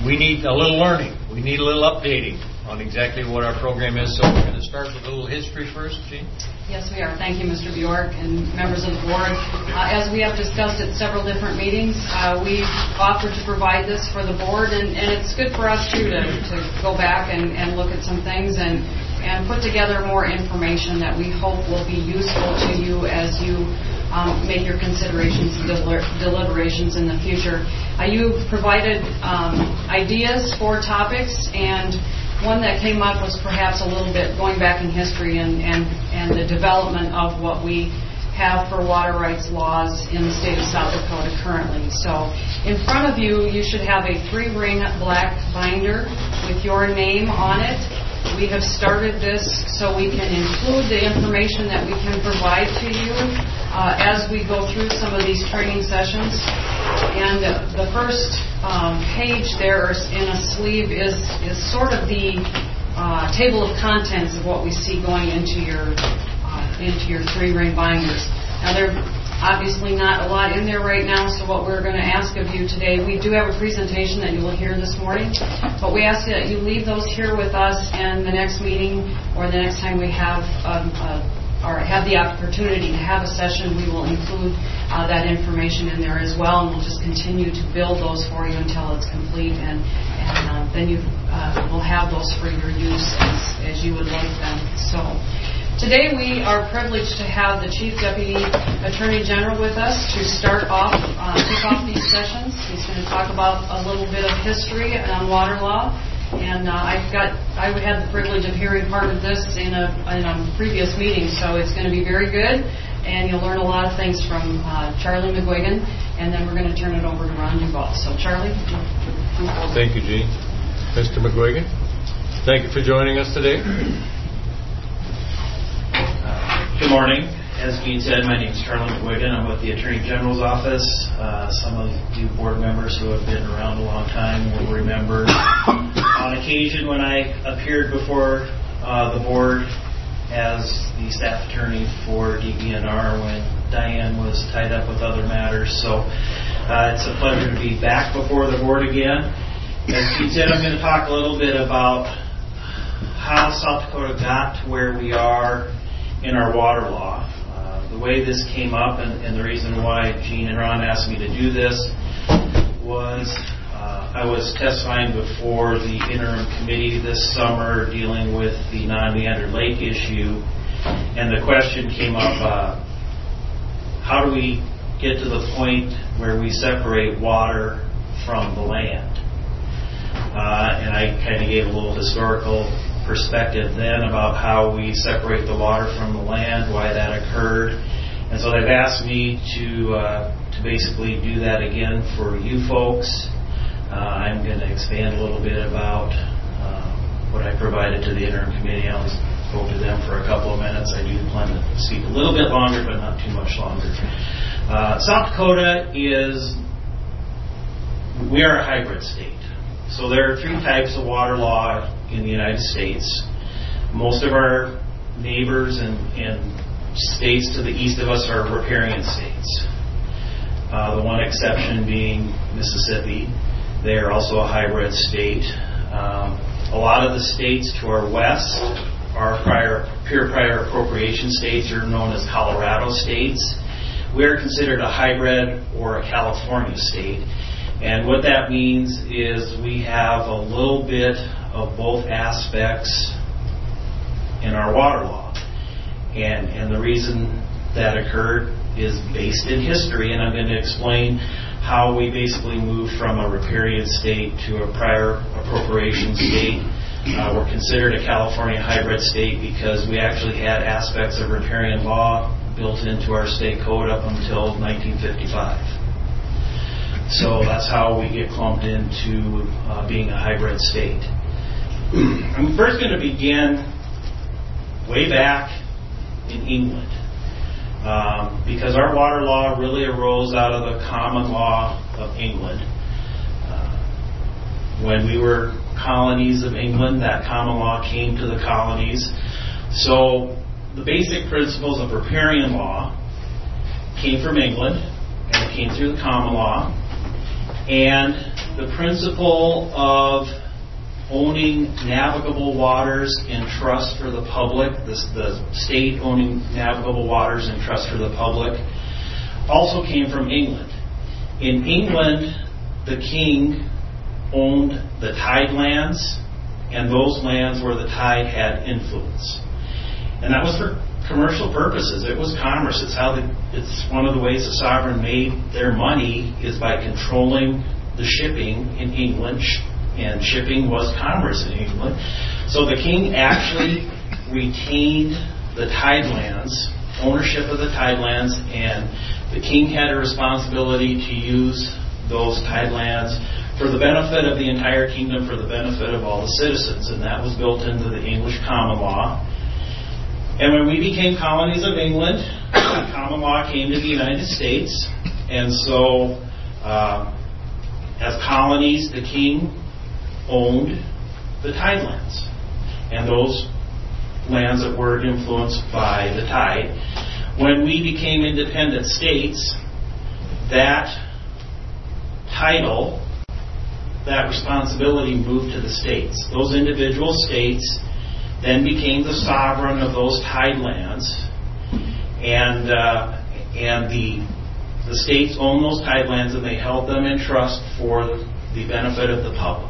we need a little learning. We need a little updating on exactly what our program is. So we're going to start with a little history first, Jean. Yes, we are. Thank you, Mr. Bjork and members of the board. As we have discussed at several different meetings, we've offered to provide this for the board, and it's good for us, too, to go back and look at some things and put together more information that we hope will be useful to you as you make your considerations and deliberations in the future. You've provided ideas for topics, and one that came up was perhaps a little bit going back in history and the development of what we have for water rights laws in the state of South Dakota currently. So in front of you, you should have a 3-ring black binder with your name on it. We have started this so we can include the information that we can provide to you as we go through some of these training sessions. And the first page there in a sleeve is sort of the table of contents of what we see going into your 3-ring binders. Now, there are obviously not a lot in there right now, so what we're going to ask of you today, we do have a presentation that you will hear this morning, but we ask that you leave those here with us, and the next meeting or the next time we have or have the opportunity to have a session, we will include that information in there as well, and we'll just continue to build those for you until it's complete, and then you will have those for your use as you would like them. So today we are privileged to have the Chief Deputy Attorney General with us to start off, kick off these sessions. He's going to talk about a little bit of history on water law. And I had the privilege of hearing part of this in a previous meeting, so it's going to be very good, and you'll learn a lot of things from Charlie McGuigan, and then we're going to turn it over to Ron Duval. So, Charlie. Thank you, Jean. Mr. McGuigan, thank you for joining us today. Good morning. As Jean said, my name is Charlie McGuigan. I'm with the Attorney General's office. Some of you board members who have been around a long time will remember on occasion when I appeared before the board as the staff attorney for DBNR when Diane was tied up with other matters. So it's a pleasure to be back before the board again. As Jean said, I'm going to talk a little bit about how South Dakota got to where we are in our water law. The way this came up and the reason why Jean and Ron asked me to do this was I was testifying before the interim committee this summer dealing with the non-meandered lake issue, and the question came up, how do we get to the point where we separate water from the land? And I kind of gave a little historical perspective then about how we separate the water from the land, why that occurred. And so they've asked me to basically do that again for you folks. I'm going to expand a little bit about what I provided to the interim committee. I only spoke to them for a couple of minutes. I do plan to speak a little bit longer, but not too much longer. South Dakota we are a hybrid state. So there are 3 types of water law in the United States. Most of our neighbors and states to the east of us are riparian states. The one exception being Mississippi. They are also a hybrid state. A lot of the states to our west are pure prior appropriation states, are known as Colorado states. We are considered a hybrid or a California state. And what that means is we have a little bit of both aspects in our water law. And the reason that occurred is based in history, and I'm going to explain how we basically moved from a riparian state to a prior appropriation state. We're considered a California hybrid state because we actually had aspects of riparian law built into our state code up until 1955. So that's how we get clumped into being a hybrid state. I'm first going to begin way back in England, because our water law really arose out of the common law of England. When we were colonies of England, that common law came to the colonies. So the basic principles of riparian law came from England, and it came through the common law. And the principle of owning navigable waters in trust for the public, the state owning navigable waters in trust for the public, also came from England. In England, the king owned the tide lands, and those lands where the tide had influence. And that was for commercial purposes. It was commerce. It's one of the ways the sovereign made their money is by controlling the shipping in England, and shipping was commerce in England. So the king actually retained the tidelands, ownership of the tidelands, and the king had a responsibility to use those tidelands for the benefit of the entire kingdom, for the benefit of all the citizens, and that was built into the English common law. And when we became colonies of England, common law came to the United States, and so as colonies, the king owned the tidelands, and those lands that were influenced by the tide. When we became independent states, that title, that responsibility moved to the states. Those individual states then became the sovereign of those tidelands, and the states owned those tidelands, and they held them in trust for the benefit of the public.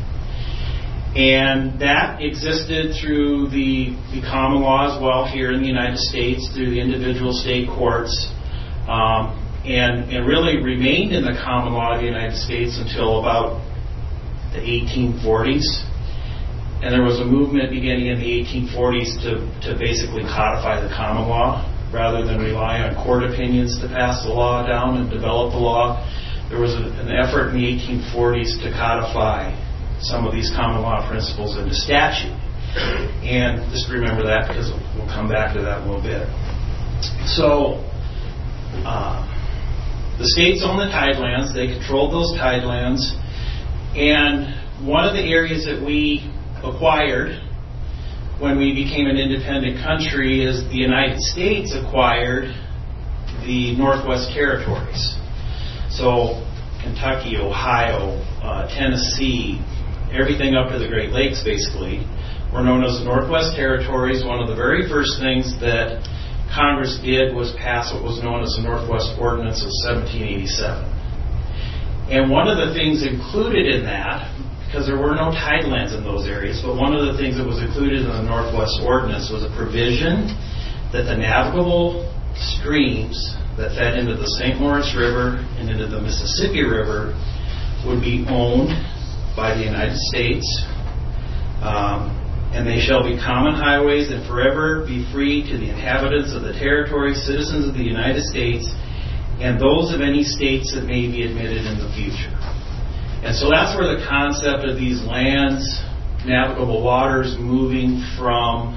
And that existed through the common law as well here in the United States, through the individual state courts, and really remained in the common law of the United States until about the 1840s. And there was a movement beginning in the 1840s to basically codify the common law rather than rely on court opinions to pass the law down and develop the law. There was an effort in the 1840s to codify some of these common law principles into statute. And just remember that, because we'll come back to that in a little bit. So the states owned the tidelands. They controlled those tidelands. And one of the areas that we acquired when we became an independent country is the United States acquired the Northwest Territories. So Kentucky, Ohio, Tennessee, everything up to the Great Lakes basically were known as the Northwest Territories. One of the very first things that Congress did was pass what was known as the Northwest Ordinance of 1787. And one of the things included in that, because there were no tidelands in those areas, but one of the things that was included in the Northwest Ordinance was a provision that the navigable streams that fed into the St. Lawrence River and into the Mississippi River would be owned by the United States, and they shall be common highways and forever be free to the inhabitants of the territory, citizens of the United States, and those of any states that may be admitted in the future. And so that's where the concept of these lands, navigable waters, moving from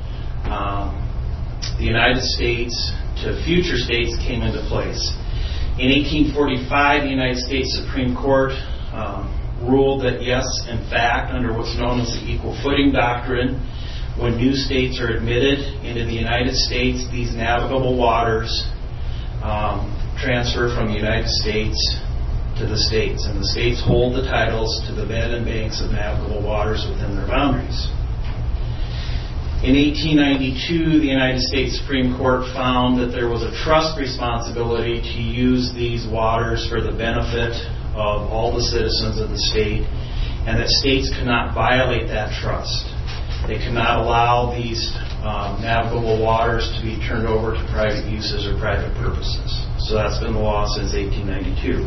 the United States to future states came into place. In 1845, the United States Supreme Court ruled that yes, in fact, under what's known as the Equal Footing Doctrine, when new states are admitted into the United States, these navigable waters transfer from the United States to the states, and the states hold the titles to the bed and banks of navigable waters within their boundaries. In 1892, the United States Supreme Court found that there was a trust responsibility to use these waters for the benefit of all the citizens of the state, and that states could not violate that trust. They cannot allow these navigable waters to be turned over to private uses or private purposes. So that's been the law since 1892.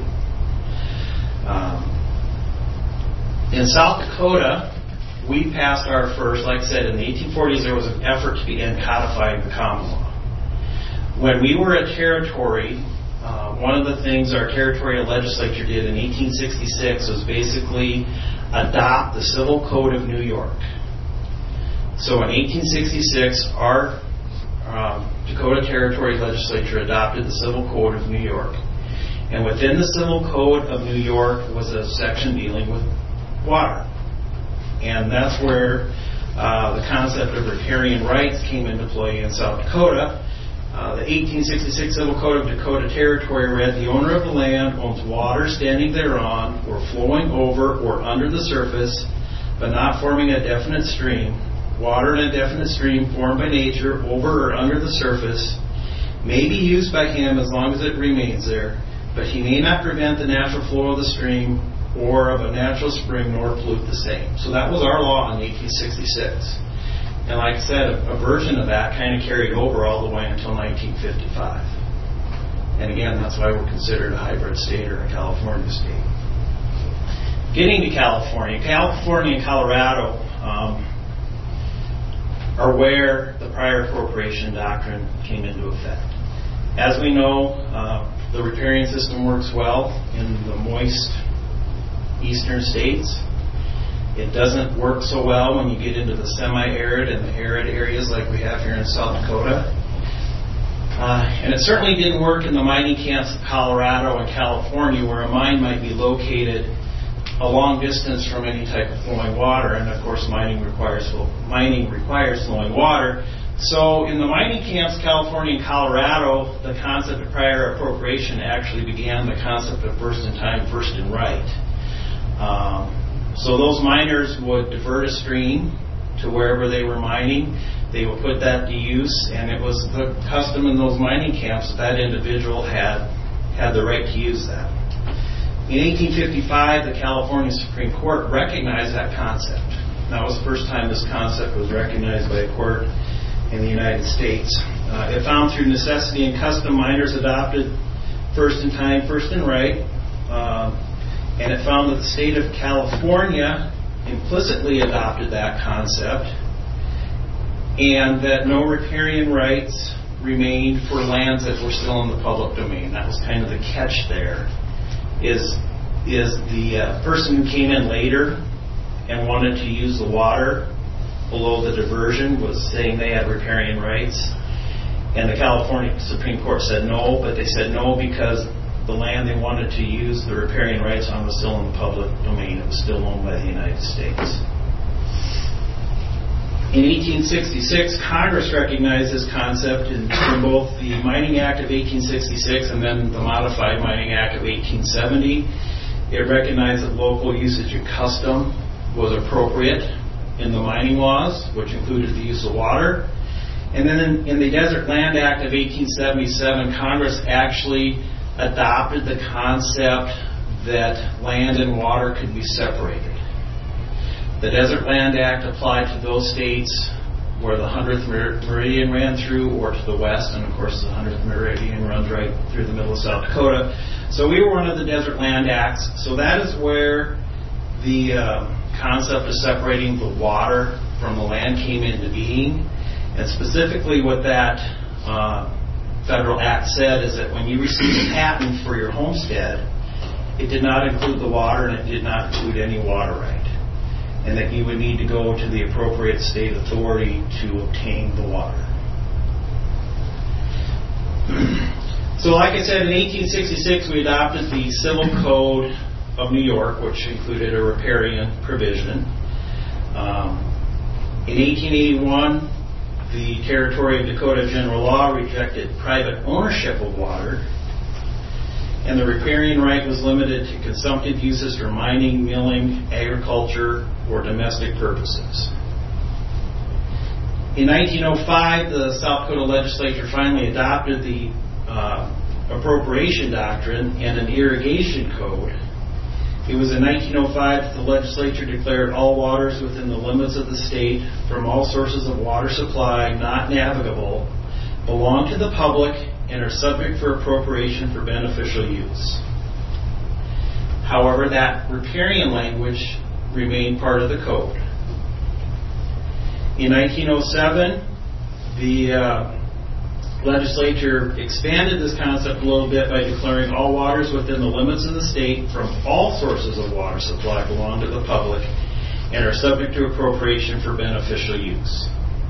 In South Dakota, we passed our first, like I said, in the 1840s there was an effort to begin codifying the common law. When we were a territory, one of the things our territorial legislature did in 1866 was basically adopt the Civil Code of New York. So in 1866, our Dakota Territory legislature adopted the Civil Code of New York. And within the Civil Code of New York was a section dealing with water. And that's where the concept of riparian rights came into play in South Dakota, The 1866 Civil Code of Dakota Territory read, the owner of the land owns water standing thereon, or flowing over or under the surface, but not forming a definite stream. Water in a definite stream formed by nature over or under the surface may be used by him as long as it remains there, but he may not prevent the natural flow of the stream or of a natural spring nor pollute the same. So that was our law in 1866. And like I said, a version of that kind of carried over all the way until 1955. And again, that's why we're considered a hybrid state or a California state. Getting to California and Colorado are where the prior appropriation doctrine came into effect. As we know, the riparian system works well in the moist eastern states. It doesn't work so well when you get into the semi-arid and the arid areas like we have here in South Dakota. And it certainly didn't work in the mining camps of Colorado and California, where a mine might be located a long distance from any type of flowing water, and of course mining requires flowing water. So in the mining camps, California and Colorado, the concept of prior appropriation actually began the concept of first in time, first in right. So those miners would divert a stream to wherever they were mining. They would put that to use, and it was the custom in those mining camps that individual had the right to use that. In 1855, the California Supreme Court recognized that concept. That was the first time this concept was recognized by a court in the United States. It found through necessity and custom miners adopted first in time, first in right. And it found that the state of California implicitly adopted that concept, and that no riparian rights remained for lands that were still in the public domain. That was kind of the catch there, is the person who came in later and wanted to use the water below the diversion was saying they had riparian rights. And the California Supreme Court said no, but they said no because the land they wanted to use the riparian rights on was still in the public domain. It was still owned by the United States. In 1866, Congress recognized this concept in both the Mining Act of 1866 and then the Modified Mining Act of 1870. It recognized that local usage and custom was appropriate in the mining laws, which included the use of water. And then in the Desert Land Act of 1877, Congress actually adopted the concept that land and water could be separated. The Desert Land Act applied to those states where the 100th meridian ran through, or to the west, and of course the 100th meridian runs right through the middle of South Dakota. So we were one of the Desert Land Acts. So that is where the concept of separating the water from the land came into being. And specifically what that federal act said is that when you received a patent for your homestead, it did not include the water and it did not include any water right, and that you would need to go to the appropriate state authority to obtain the water. So like I said, in 1866 we adopted the Civil Code of New York, which included a riparian provision. In 1881, the Territory of Dakota General Law rejected private ownership of water, and the riparian right was limited to consumptive uses for mining, milling, agriculture, or domestic purposes. In 1905, the South Dakota legislature finally adopted the appropriation doctrine and an irrigation code. It was in 1905 that the legislature declared all waters within the limits of the state from all sources of water supply not navigable belong to the public and are subject for appropriation for beneficial use. However, that riparian language remained part of the code. In 1907, the legislature expanded this concept a little bit by declaring all waters within the limits of the state from all sources of water supply belong to the public and are subject to appropriation for beneficial use.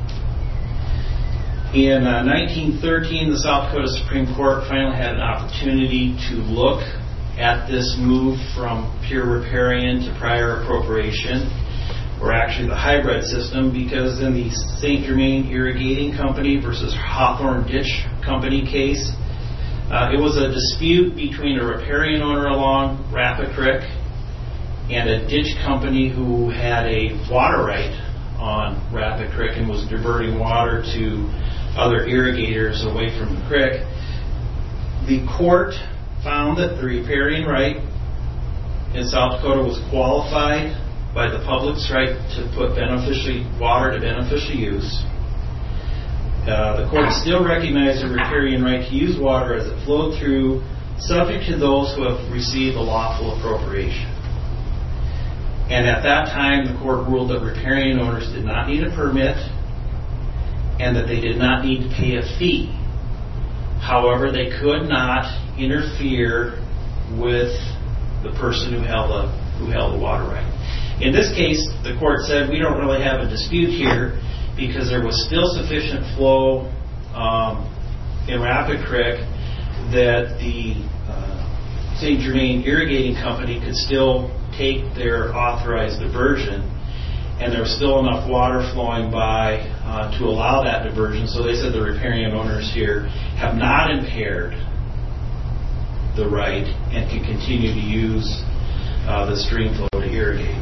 In 1913, the South Dakota Supreme Court finally had an opportunity to look at this move from pure riparian to prior appropriation or actually the hybrid system, because in the St. Germain Irrigating Company versus Hawthorne Ditch Company case, it was a dispute between a riparian owner along Rapid Creek and a ditch company who had a water right on Rapid Creek and was diverting water to other irrigators away from the creek. The court found that the riparian right in South Dakota was qualified by the public's right to put water to beneficial use. The court still recognized the riparian right to use water as it flowed through, subject to those who have received a lawful appropriation. And at that time, the court ruled that riparian owners did not need a permit and that they did not need to pay a fee. However, they could not interfere with the person who held the water right. In this case, the court said we don't really have a dispute here because there was still sufficient flow in Rapid Creek that the St. Germain Irrigating Company could still take their authorized diversion, and there was still enough water flowing by to allow that diversion. So they said the riparian owners here have not impaired the right and can continue to use the stream flow to irrigate.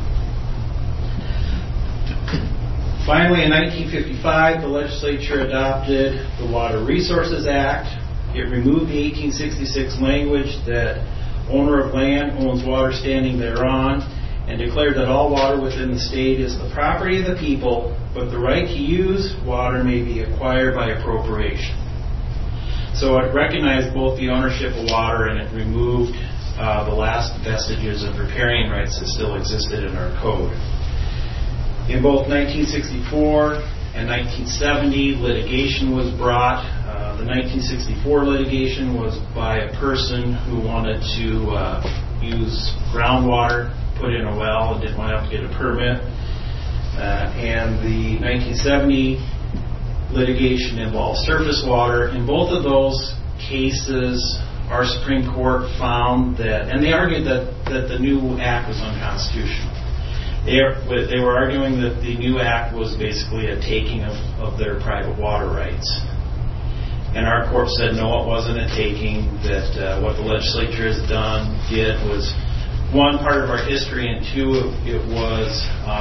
Finally, in 1955, the legislature adopted the Water Resources Act. It removed the 1866 language that owner of land owns water standing thereon, and declared that all water within the state is the property of the people, but the right to use water may be acquired by appropriation. So it recognized both the ownership of water and it removed the last vestiges of riparian rights that still existed in our code. In both 1964 and 1970, litigation was brought. The 1964 litigation was by a person who wanted to use groundwater, put in a well, and didn't want to have to get a permit. And the 1970 litigation involved surface water. In both of those cases, our Supreme Court found that, and they argued that the new act was unconstitutional. They were arguing that the new act was basically a taking of their private water rights. And our court said, no, it wasn't a taking, that what the legislature did was, one, part of our history, and two, it was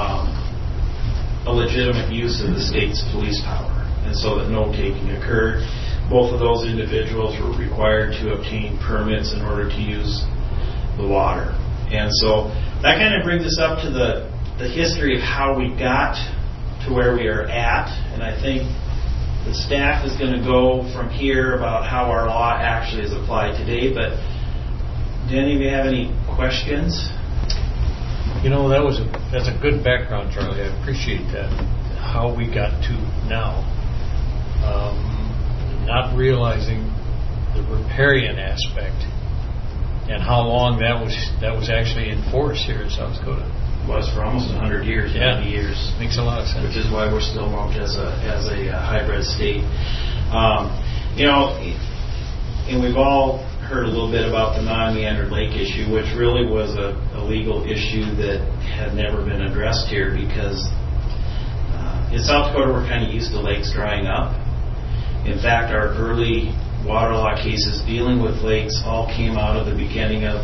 a legitimate use of the state's police power, and so that no taking occurred. Both of those individuals were required to obtain permits in order to use the water. And so that kind of brings us up to the history of how we got to where we are at, and I think the staff is going to go from here about how our law actually is applied today. But do any of you have any questions? You know, that's a good background, Charlie. I appreciate that. How we got to now. Not realizing the riparian aspect and how long that was actually in force here in South Dakota. Was for almost 100 years, 90 years. Makes a lot of sense. Which is why we're still lumped as a hybrid state. You know, and we've all heard a little bit about the non-meandered lake issue, which really was a legal issue that had never been addressed here because in South Dakota we're kind of used to lakes drying up. In fact, our early water law cases dealing with lakes all came out of the beginning of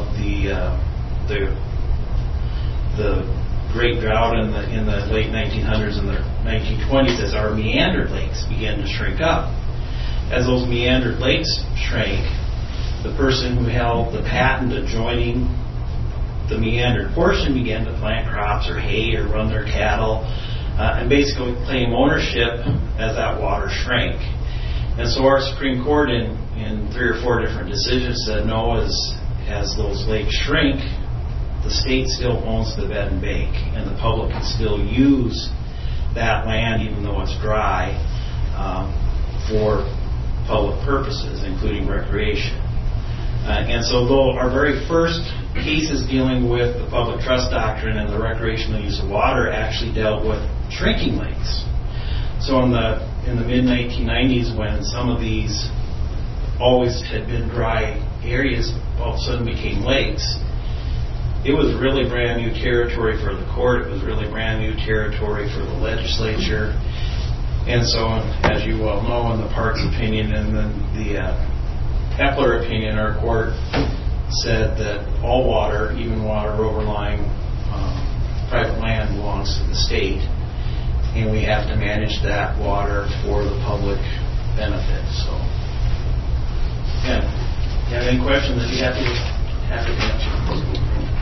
the great drought in the late 1900s and the 1920s as our meandered lakes began to shrink up. As those meandered lakes shrank, the person who held the patent adjoining the meandered portion began to plant crops or hay or run their cattle and basically claim ownership as that water shrank. And so our Supreme Court in 3 or 4 different decisions said no, as those lakes shrink, the state still owns the bed and bank, and the public can still use that land even though it's dry for public purposes, including recreation. And so though our very first cases dealing with the public trust doctrine and the recreational use of water actually dealt with shrinking lakes. So in the mid-1990s, when some of these always had been dry areas all of a sudden became lakes, it was really brand new territory for the court. It was really brand new territory for the legislature. And so, as you well know, in the Parks opinion and then the Epler opinion, our court said that all water, even water overlying private land, belongs to the state, and we have to manage that water for the public benefit. So, yeah, if you have any questions, I'd be happy to answer.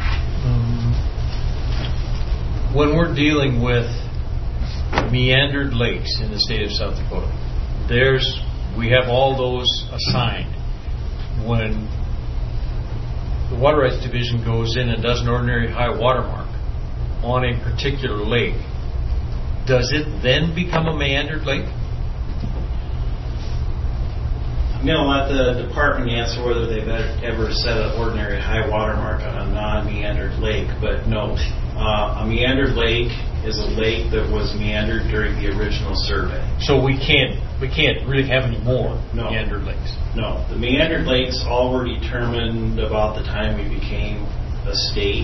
When we're dealing with meandered lakes in the state of South Dakota, we have all those assigned. When the Water Rights Division goes in and does an ordinary high water mark on a particular lake, does it then become a meandered lake? I'm going to let the department answer whether they've ever set an ordinary high water mark on a non-meandered lake, but no. A meandered lake is a lake that was meandered during the original survey. So we can't really have any more meandered lakes? No. The meandered lakes all were determined about the time we became a state.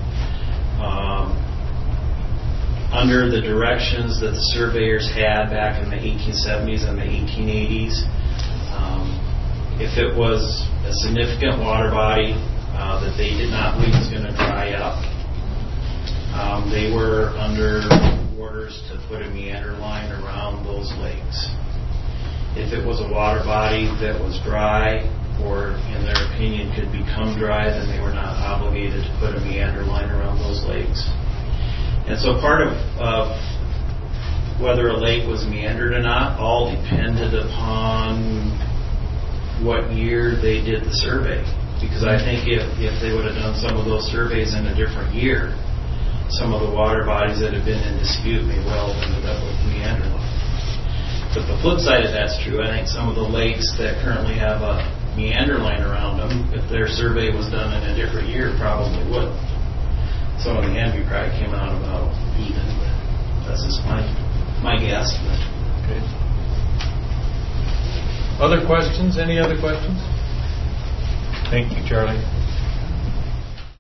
Under the directions that the surveyors had back in the 1870s and the 1880s, if it was a significant water body that they did not believe was going to dry up, they were under orders to put a meander line around those lakes. If it was a water body that was dry, or in their opinion could become dry, then they were not obligated to put a meander line around those lakes. And so part of whether a lake was meandered or not all depended upon what year they did the survey. Because I think if they would have done some of those surveys in a different year, some of the water bodies that have been in dispute may well have ended up with meander line. But the flip side of that's true. I think some of the lakes that currently have a meander line around them, if their survey was done in a different year, probably would. So in the end, we probably came out about even. But that's just my guess. Okay. Other questions? Any other questions? Thank you, Charlie.